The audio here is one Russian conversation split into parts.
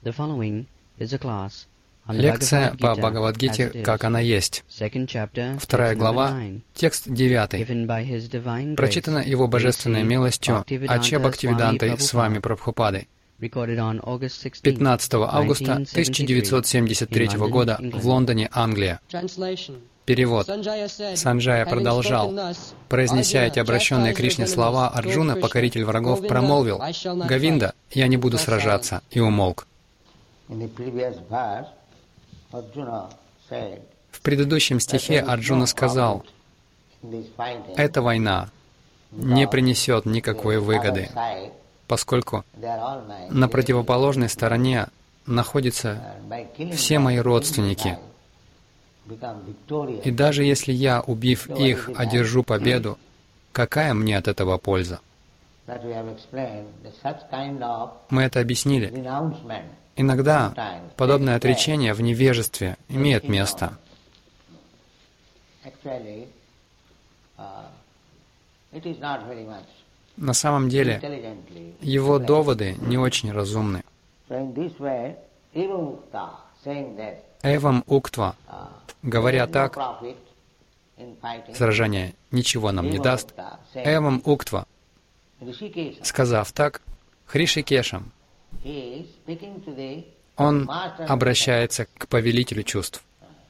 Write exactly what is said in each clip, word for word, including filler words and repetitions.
Лекция по Бхагавад-гите, как она есть. Вторая глава, текст девятый. Прочитана Его Божественной милостью Аче Бхактивидантой с вами Прабхупадой. пятнадцатого августа тысяча девятьсот семьдесят третьего года в Лондоне, Англия. Перевод. Санджая продолжал. Произнеся эти обращенные к Кришне слова, Арджуна, покоритель врагов, промолвил: «Говинда, я не буду сражаться», и умолк. В предыдущем стихе Арджуна сказал: «Эта война не принесет никакой выгоды, поскольку на противоположной стороне находятся все мои родственники. И даже если я, убив их, одержу победу, какая мне от этого польза?» Мы это объяснили. Иногда подобное отречение в невежестве имеет место. На самом деле, его доводы не очень разумны. Эвам уктва, говоря так, сражение ничего нам не даст. Эвам уктва, сказав так, Хришикешам, он обращается к повелителю чувств.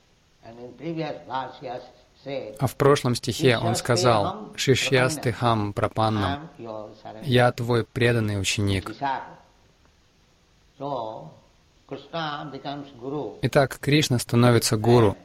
А в прошлом стихе он сказал: «Шишьястыхам прапаннам, я твой преданный ученик». Итак, Кришна становится гуру,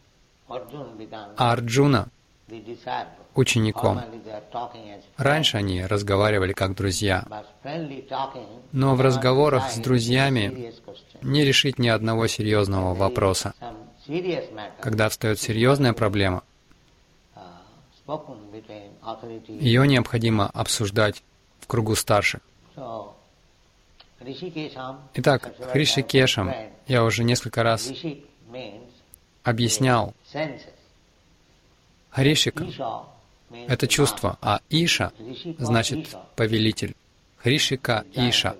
а Арджуна — учеником. Раньше они разговаривали как друзья, но в разговорах с друзьями не решить ни одного серьезного вопроса. Когда встает серьезная проблема, ее необходимо обсуждать в кругу старших. Итак, Хришикешам я уже несколько раз объяснял. Хришика — это чувство, а Иша значит повелитель. Хришика Иша.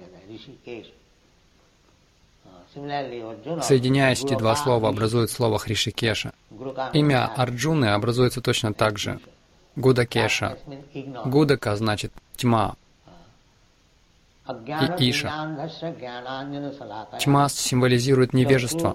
Соединяясь, эти два слова образуют слово Хришикеша. Имя Арджуны образуется точно так же. Гудакеша. Гудака значит тьма. И Иша. Тьма символизирует невежество.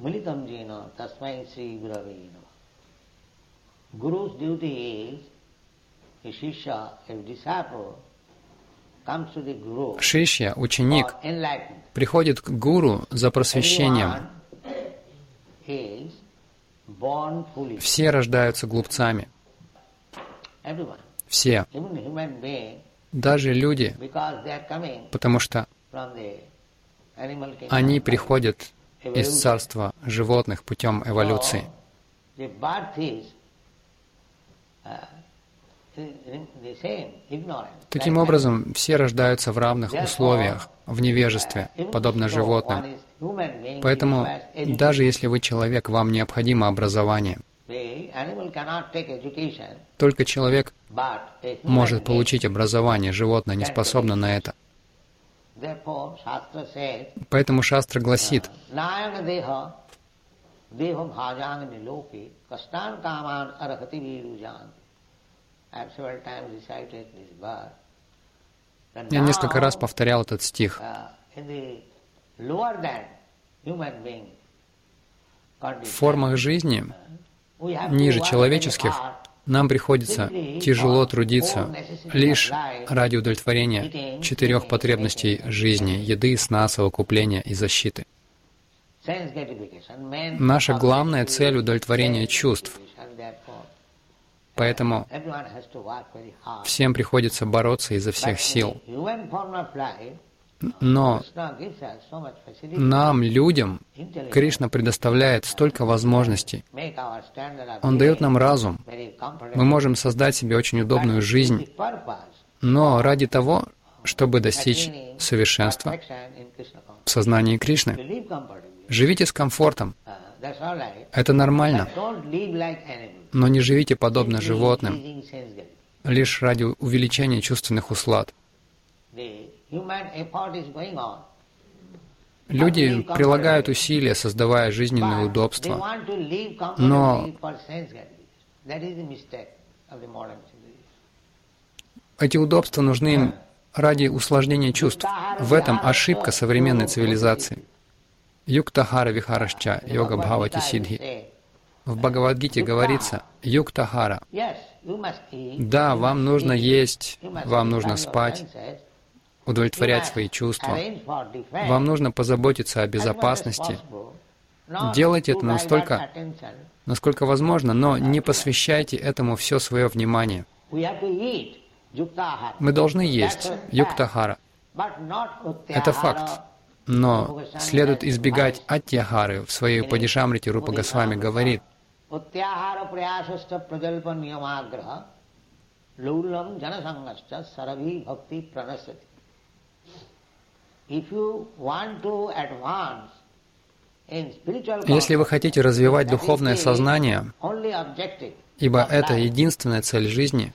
Шишья, ученик, приходит к гуру за просвещением. Все рождаются глупцами. Все. Даже люди, потому что они приходят из царства животных путем эволюции. Таким образом, все рождаются в равных условиях, в невежестве, подобно животным. Поэтому, даже если вы человек, вам необходимо образование. Только человек может получить образование, животное не способно на это. Поэтому Шастра гласит: я несколько раз повторял этот стих. В формах жизни, ниже человеческих, нам приходится тяжело трудиться лишь ради удовлетворения четырех потребностей жизни — еды, сна, совокупления и защиты. Наша главная цель — удовлетворение чувств. Поэтому всем приходится бороться изо всех сил. Но нам, людям, Кришна предоставляет столько возможностей. Он дает нам разум. Мы можем создать себе очень удобную жизнь, но ради того, чтобы достичь совершенства в сознании Кришны. Живите с комфортом. Это нормально. Но не живите подобно животным, лишь ради увеличения чувственных услад. Люди прилагают усилия, создавая жизненные удобства, но эти удобства нужны им ради усложнения чувств. В этом ошибка современной цивилизации. Юктахара вихарашча, йога бхавати сиддхи. В Бхагавад-гите говорится, юктахара. Да, вам нужно есть, вам нужно спать, удовлетворять свои чувства. Вам нужно позаботиться о безопасности. Делайте это настолько, насколько возможно, но не посвящайте этому все свое внимание. Мы должны есть юктахара. Это факт. Но следует избегать аттьяхары. В своей Упадишамрите Рупа Госвами говорит, если вы хотите развивать духовное сознание, ибо это единственная цель жизни,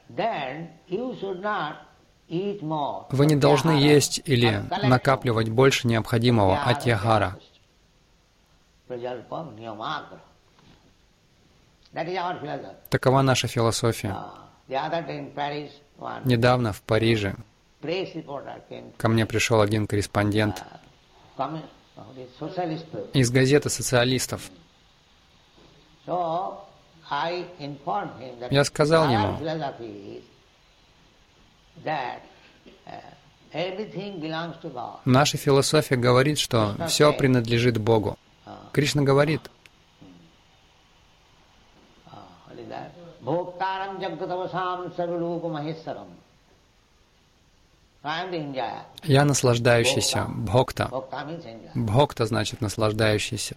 вы не должны есть или накапливать больше необходимого аттьяхара. Такова наша философия. Недавно в Париже ко мне пришел один корреспондент из газеты социалистов. Я сказал ему, наша философия говорит, что все принадлежит Богу. Кришна говорит, я наслаждающийся, бхокта. Бхокта значит наслаждающийся.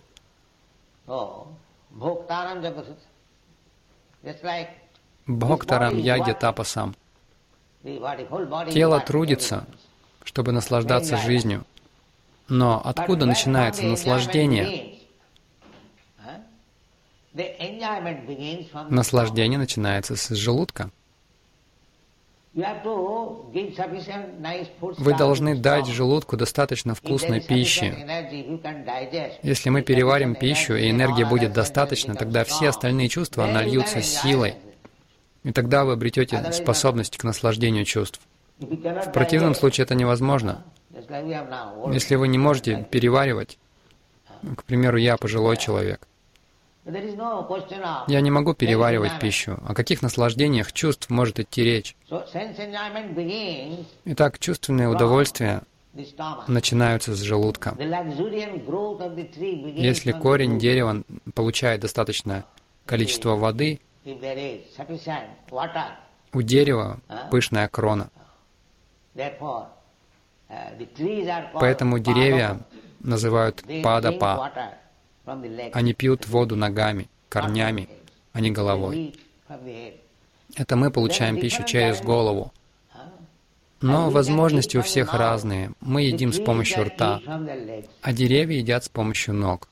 Бхоктарам яги тапасам. Тело трудится, чтобы наслаждаться жизнью. Но откуда начинается наслаждение? Наслаждение начинается с желудка. Вы должны дать желудку достаточно вкусной пищи. Если мы переварим пищу, и энергии будет достаточно, тогда все остальные чувства нальются силой. И тогда вы обретете способность к наслаждению чувств. В противном случае это невозможно. Если вы не можете переваривать, к примеру, я пожилой человек, я не могу переваривать пищу. О каких наслаждениях чувств может идти речь? Итак, чувственные удовольствия начинаются с желудка. Если корень дерева получает достаточное количество воды, у дерева пышная крона. Поэтому деревья называют падапа. Они пьют воду ногами, корнями, а не головой. Это мы получаем пищу через голову. Но возможности у всех разные. Мы едим с помощью рта, а деревья едят с помощью ног.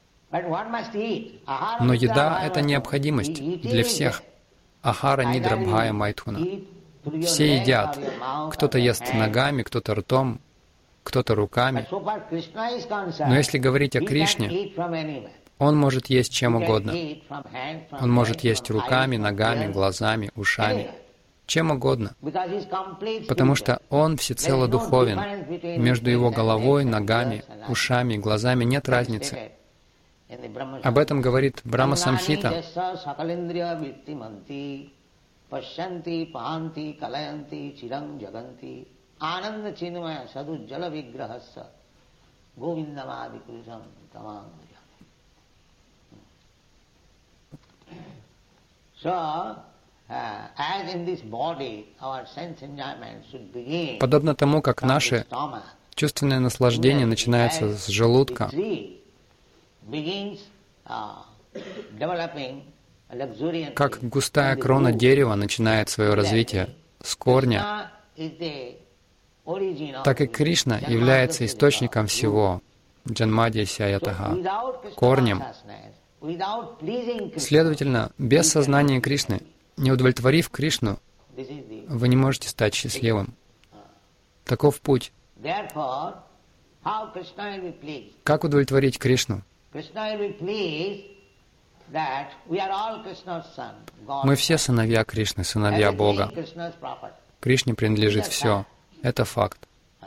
Но еда — это необходимость для всех. Ахара нидра бхая майтхуна. Все едят. Кто-то ест ногами, кто-то ртом, кто-то руками. Но если говорить о Кришне, Он может есть чем угодно. Он может есть руками, ногами, глазами, ушами, чем угодно. Потому что Он всецело духовен. Между Его головой, ногами, ушами и глазами нет разницы. Об этом говорит Брахма-самхита. Ананда чинмая саду джала виграхасса говиндамади пурушам тамангуя. Подобно тому, как наше чувственное наслаждение начинается с желудка, как густая крона дерева начинает свое развитие с корня, так и Кришна является источником всего, джанмадья сяятаха, корнем. Следовательно, без сознания Кришны, не удовлетворив Кришну, вы не можете стать счастливым. Таков путь. Как удовлетворить Кришну? Мы все сыновья Кришны, сыновья Бога. Кришне принадлежит все. Это факт.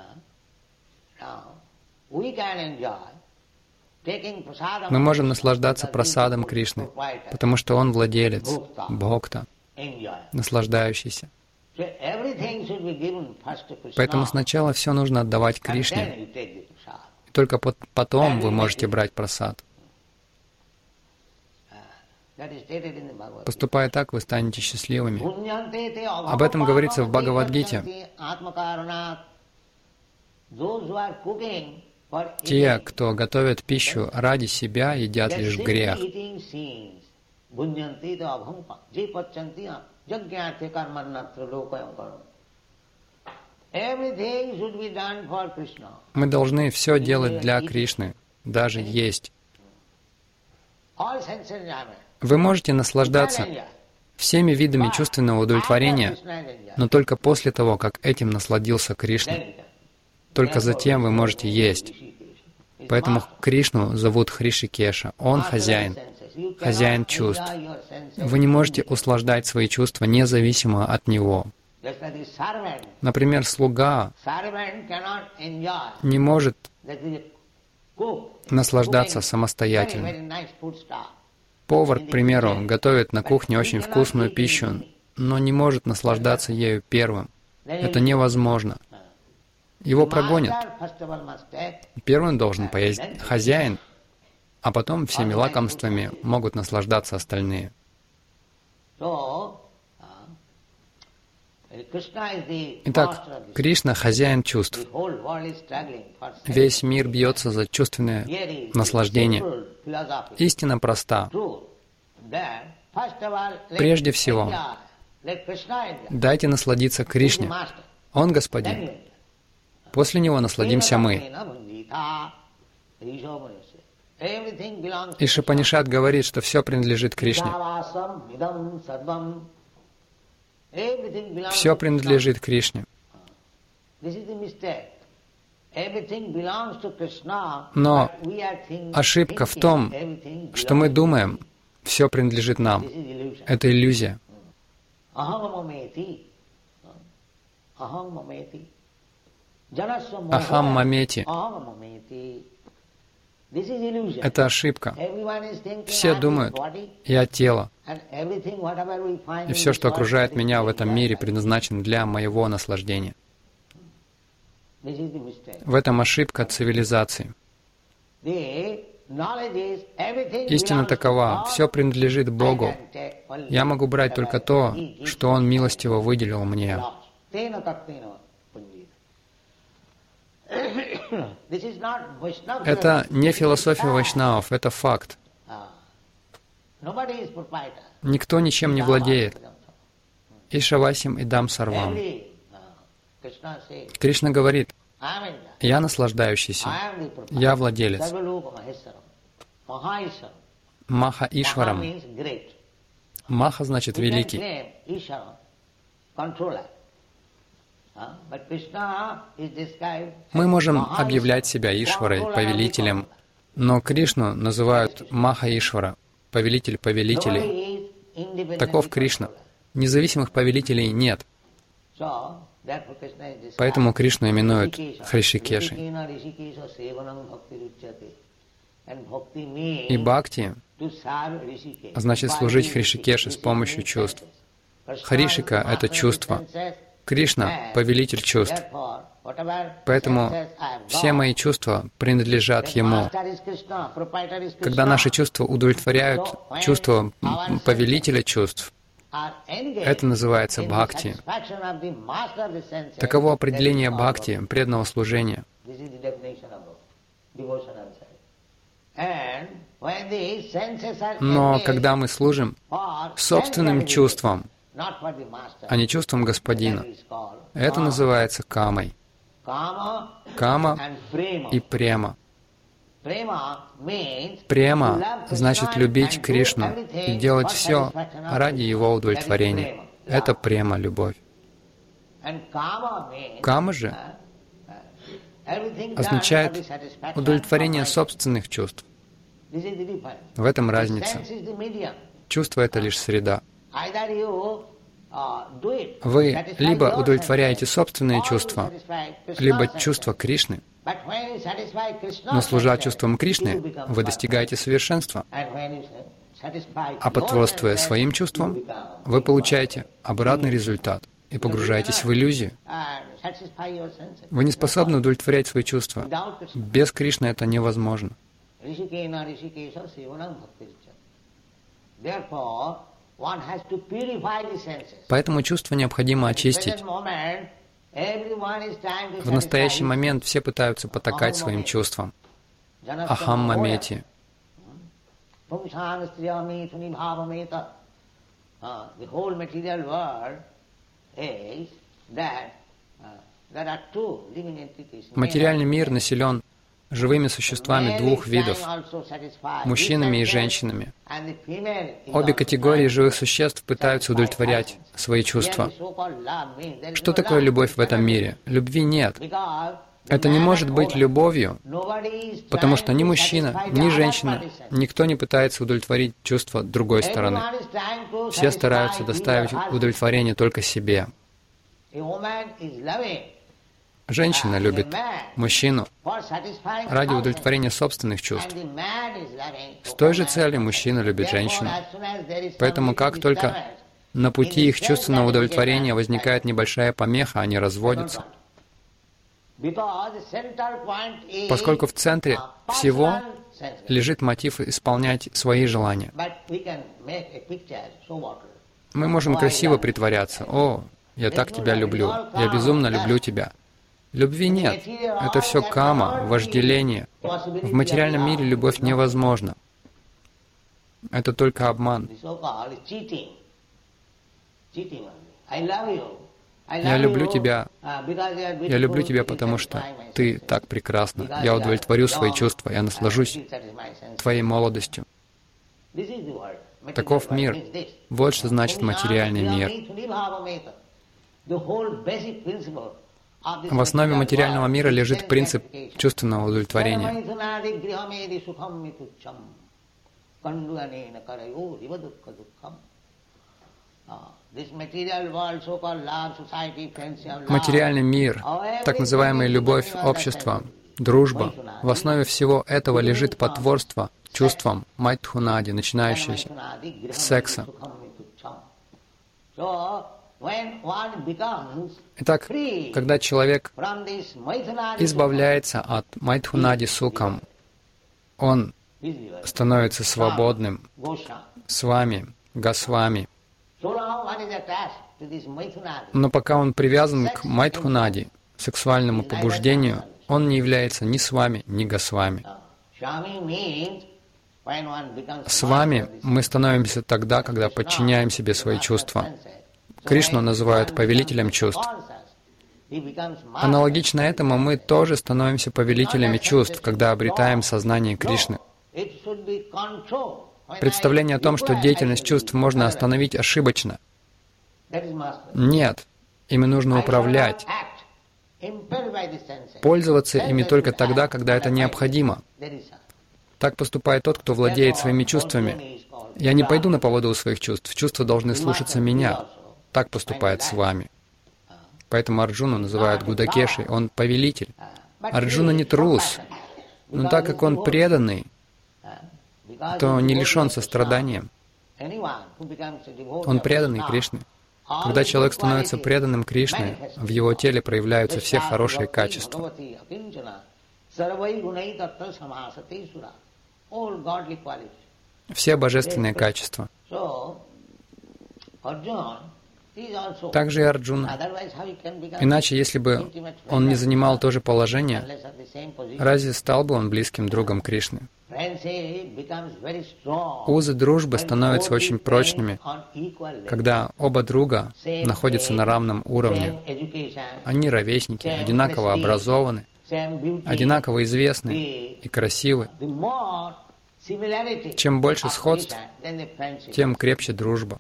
Мы можем наслаждаться прасадом Кришны, потому что Он владелец, бхокта, наслаждающийся. Поэтому сначала все нужно отдавать Кришне, и только потом вы можете брать прасад. Поступая так, вы станете счастливыми. Об этом говорится в Бхагавад-гите. Те, кто готовят пищу ради себя, едят лишь грех. Мы должны все делать для Кришны, даже есть. Вы можете наслаждаться всеми видами чувственного удовлетворения, но только после того, как этим насладился Кришна. Только затем вы можете есть. Поэтому Кришну зовут Хришикеша. Он хозяин, хозяин чувств. Вы не можете услаждать свои чувства независимо от Него. Например, слуга не может наслаждаться самостоятельно. Повар, к примеру, готовит на кухне очень вкусную пищу, но не может наслаждаться ею первым. Это невозможно. Его прогонят. Первым должен поесть хозяин, а потом всеми лакомствами могут наслаждаться остальные. Итак, Кришна — хозяин чувств. Весь мир бьется за чувственное наслаждение. Истина проста. Прежде всего, дайте насладиться Кришне. Он господин. После Него насладимся мы. Ишупанишад говорит, что все принадлежит Кришне. Все принадлежит Кришне. Но ошибка в том, что мы думаем, все принадлежит нам. Это иллюзия. Ахам мамети. Это ошибка. Все думают, я тело, и все, что окружает меня в этом мире, предназначено для моего наслаждения. В этом ошибка цивилизации. Истина такова, все принадлежит Богу. Я могу брать только то, что Он милостиво выделил мне. Это не философия вайшнавов, это факт. Никто ничем не владеет. Ишавасим идам сарвам. Кришна говорит, я наслаждающийся, я владелец. Маха Ишварам. Маха значит великий. Мы можем объявлять себя Ишварой, повелителем, но Кришну называют Маха Ишвара, повелитель повелителей. Таков Кришна. Независимых повелителей нет. Поэтому Кришну именуют Хришикешей. И бхакти значит служить Хришикеше с помощью чувств. Хришика — это чувство. Кришна — повелитель чувств. Поэтому все мои чувства принадлежат Ему. Когда наши чувства удовлетворяют чувство повелителя чувств, это называется бхакти. Таково определение бхакти, преданного служения. Но когда мы служим собственным чувствам, а не чувством Господина, это называется камой. Кама и према. Према значит любить Кришну и делать все ради Его удовлетворения. Это према, любовь. Кама же означает удовлетворение собственных чувств. В этом разница. Чувство — это лишь среда. Вы либо удовлетворяете собственные чувства, либо чувства Кришны. Но служа чувствам Кришны, вы достигаете совершенства. А потворствуя своим чувствам, вы получаете обратный результат и погружаетесь в иллюзию. Вы не способны удовлетворять свои чувства. Без Кришны это невозможно. Поэтому чувства необходимо очистить. В настоящий момент все пытаются потакать своим чувствам. Ахам-мамети. Материальный мир населен живыми существами двух видов — мужчинами и женщинами. Обе категории живых существ пытаются удовлетворять свои чувства. Что такое любовь в этом мире? Любви нет. Это не может быть любовью, потому что ни мужчина, ни женщина, никто не пытается удовлетворить чувства другой стороны. Все стараются доставить удовлетворение только себе. Женщина любит мужчину ради удовлетворения собственных чувств. С той же целью мужчина любит женщину. Поэтому как только на пути их чувственного удовлетворения возникает небольшая помеха, они разводятся. Поскольку в центре всего лежит мотив исполнять свои желания. Мы можем красиво притворяться. «О, я так тебя люблю, я безумно люблю тебя». Любви нет. Это все кама, вожделение. В материальном мире любовь невозможна. Это только обман. Я люблю тебя. Я люблю тебя, потому что ты так прекрасна. Я удовлетворю свои чувства. Я наслажусь твоей молодостью. Таков мир. Вот что значит материальный мир. В основе материального мира лежит принцип чувственного удовлетворения. Материальный мир, так называемая любовь, общество, дружба, в основе всего этого лежит потворство чувствам майдхунади, начинающееся с секса. Итак, когда человек избавляется от майдхунади сукам, он становится свободным с вами, госвами. Но пока он привязан к майдхунади, сексуальному побуждению, он не является ни с вами, ни госвами. С вами мы становимся тогда, когда подчиняем себе свои чувства. Кришну называют повелителем чувств. Аналогично этому мы тоже становимся повелителями чувств, когда обретаем сознание Кришны. Представление о том, что деятельность чувств можно остановить, ошибочно. Нет, ими нужно управлять. Пользоваться ими только тогда, когда это необходимо. Так поступает тот, кто владеет своими чувствами. Я не пойду на поводу у своих чувств. Чувства должны слушаться меня. Так поступает с вами. Поэтому Арджуну называют Гудакешей. Он повелитель. Арджуна не трус. Но так как он преданный, то не лишен сострадания. Он преданный Кришне. Когда человек становится преданным Кришне, в его теле проявляются все хорошие качества. Все божественные качества. Также и Арджуна. Иначе, если бы он не занимал то же положение, разве стал бы он близким другом Кришны? Узы дружбы становятся очень прочными, когда оба друга находятся на равном уровне. Они ровесники, одинаково образованы, одинаково известны и красивы. Чем больше сходств, тем крепче дружба.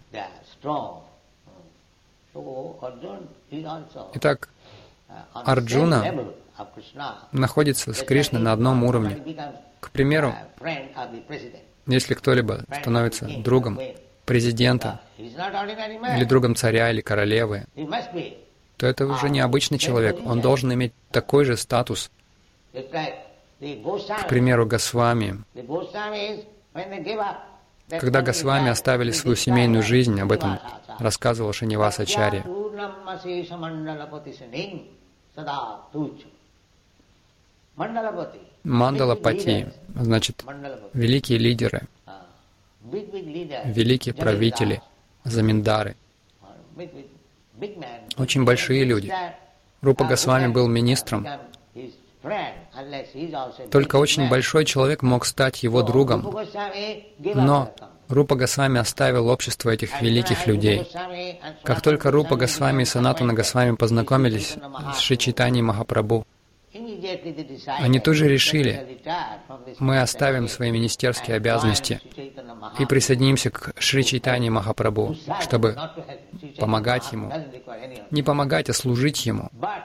Итак, Арджуна находится с Кришной на одном уровне. К примеру, если кто-либо становится другом президента или другом царя или королевы, то это уже не обычный человек. Он должен иметь такой же статус. К примеру, Госвами. Когда Госвами оставили свою семейную жизнь, об этом рассказывал Шринивасачарья. Мандалапати, значит, великие лидеры, великие правители, заминдары, очень большие люди. Рупа Госвами был министром. Только очень большой человек мог стать его другом. Но Рупа Госвами оставил общество этих великих людей. Как только Рупа Госвами и Санатана Госвами познакомились с Шри Чайтаньей Махапрабху, они тоже решили, мы оставим свои министерские обязанности и присоединимся к Шри Чайтанье Махапрабху, чтобы помогать Ему. Не помогать, а служить Ему.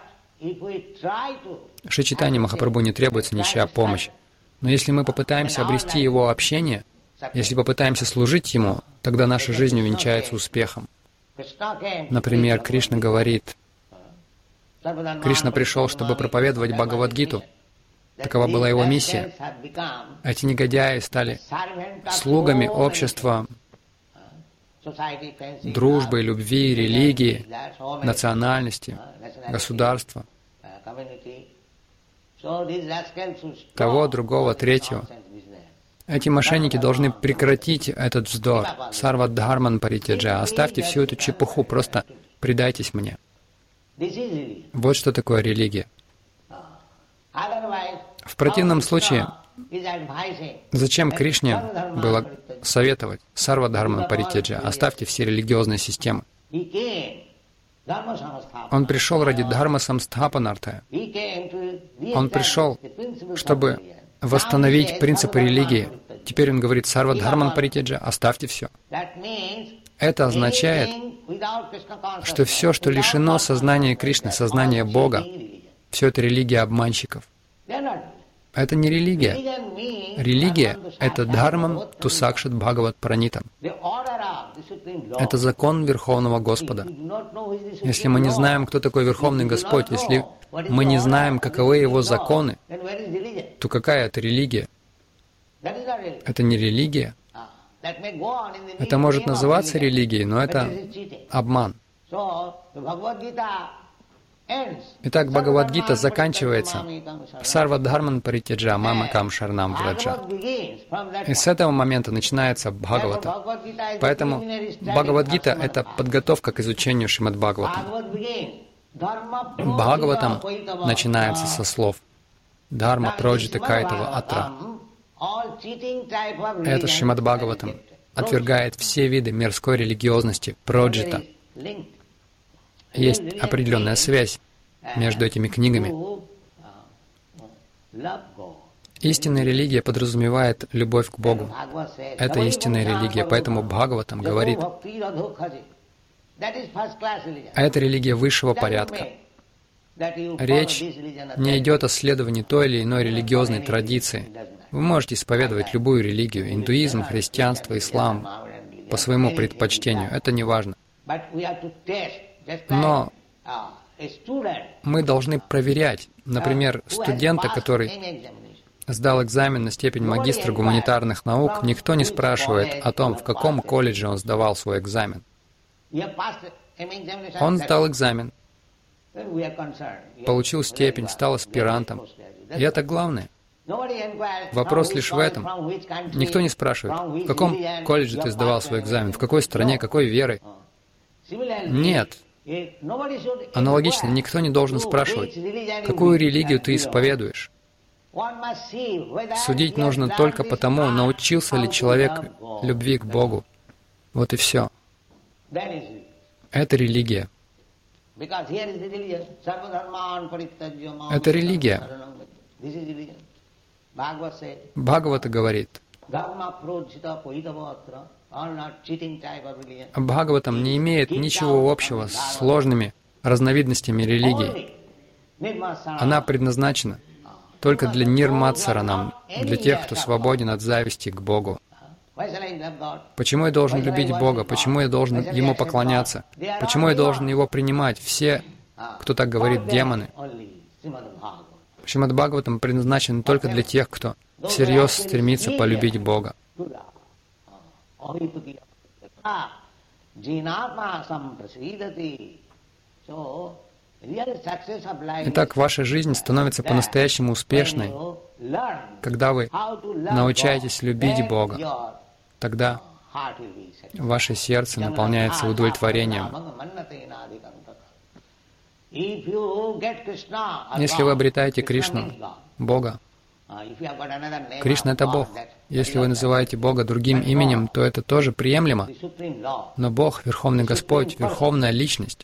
Шри Чайтанье Махапрабху не требуется ничья помощь. Но если мы попытаемся обрести Его общение, если попытаемся служить Ему, тогда наша жизнь увенчается успехом. Например, Кришна говорит, Кришна пришел, чтобы проповедовать Бхагавад-гиту. Такова была его миссия. Эти негодяи стали слугами общества, дружбы, любви, религии, национальности, государства, того, другого, третьего. Эти мошенники должны прекратить этот вздор. Сарва дхарман паритяджа. Оставьте всю эту чепуху, просто предайтесь мне. Вот что такое религия. В противном случае, зачем Кришне было советовать Сарва дхарман паритяджа? Оставьте все религиозные системы. Он пришел ради дхарма самстхапанарта. Он пришел, чтобы восстановить принципы религии. Теперь он говорит, Сарва дхарман паритяджа, оставьте все. Это означает, что все, что лишено сознания Кришны, сознания Бога, все это религия обманщиков. Это не религия. Религия — это дхармам тусакшат бхагават пранитам. Это закон Верховного Господа. Если мы не знаем, кто такой Верховный Господь, если мы не знаем, каковы Его законы, то какая это религия? Это не религия. Это может называться религией, но это обман. Итак, Бхагавад-гита заканчивается «Сарва дхарман паритяджа мамакам шарнам враджа». И с этого момента начинается Бхагавата. Поэтому Бхагавад-гита — это подготовка к изучению Шримад-Бхагаватам. Бхагаватам начинается со слов «Дхарма проджита кайтава атра». Это Шримад-Бхагаватам отвергает все виды мирской религиозности, проджита. Есть определенная связь между этими книгами. Истинная религия подразумевает любовь к Богу. Это истинная религия, поэтому Бхагаватам говорит, а это религия высшего порядка. Речь не идет о следовании той или иной религиозной традиции. Вы можете исповедовать любую религию, индуизм, христианство, ислам, по своему предпочтению, это не важно. Но мы должны проверять, например, студента, который сдал экзамен на степень магистра гуманитарных наук, никто не спрашивает о том, в каком колледже он сдавал свой экзамен. Он сдал экзамен, получил степень, стал аспирантом. И это главное. Вопрос лишь в этом. Никто не спрашивает, в каком колледже ты сдавал свой экзамен, в какой стране, какой верой. Нет. Аналогично, никто не должен спрашивать, какую религию ты исповедуешь. Судить нужно только потому, научился ли человек любви к Богу. Вот и все. Это религия. Это религия. Бхагавата говорит, Бхагаватам не имеет ничего общего с сложными разновидностями религии. Она предназначена только для нирматсаранам, для тех, кто свободен от зависти к Богу. Почему я должен любить Бога? Почему я должен Ему поклоняться? Почему я должен Его принимать? Все, кто так говорит, демоны. Шримад Бхагаватам предназначен только для тех, кто всерьез стремится полюбить Бога. Итак, ваша жизнь становится по-настоящему успешной, когда вы научаетесь любить Бога. Тогда ваше сердце наполняется удовлетворением. Если вы обретаете Кришну, Бога, Кришна — это Бог. Если вы называете Бога другим именем, то это тоже приемлемо. Но Бог, Верховный Господь, Верховная Личность.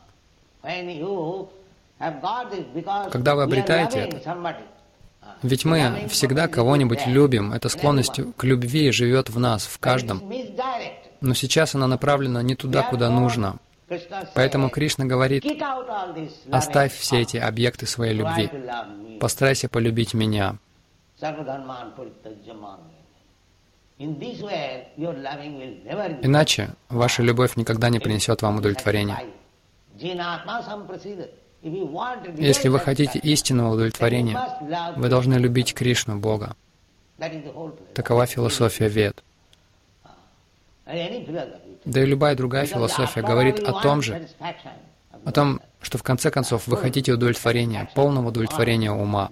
Когда вы обретаете это, ведь мы всегда кого-нибудь любим, эта склонность к любви живет в нас, в каждом. Но сейчас она направлена не туда, куда нужно. Поэтому Кришна говорит: оставь все эти объекты своей любви, постарайся полюбить Меня. Иначе ваша любовь никогда не принесет вам удовлетворения. Если вы хотите истинного удовлетворения, вы должны любить Кришну, Бога. Такова философия Вед. Да и любая другая философия говорит о том же, о том, что в конце концов вы хотите удовлетворения, полного удовлетворения ума.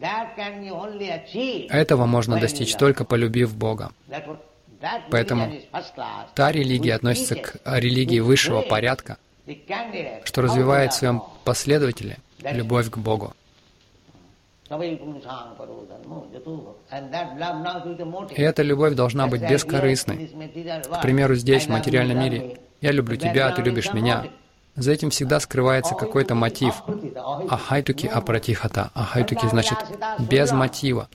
Этого можно достичь только полюбив Бога. Поэтому та религия относится к религии высшего порядка, что развивает в своем последователе любовь к Богу. И эта любовь должна быть бескорыстной. К примеру, здесь, в материальном мире, я люблю тебя, ты любишь меня. За этим всегда скрывается какой-то мотив. Ахайтуки апратихата. Ахайтуки значит без мотива.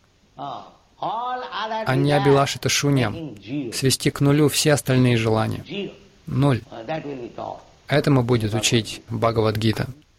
Аньябилашита шуньям. Свести к нулю все остальные желания. Ноль. Этому будет учить Бхагавад-гита.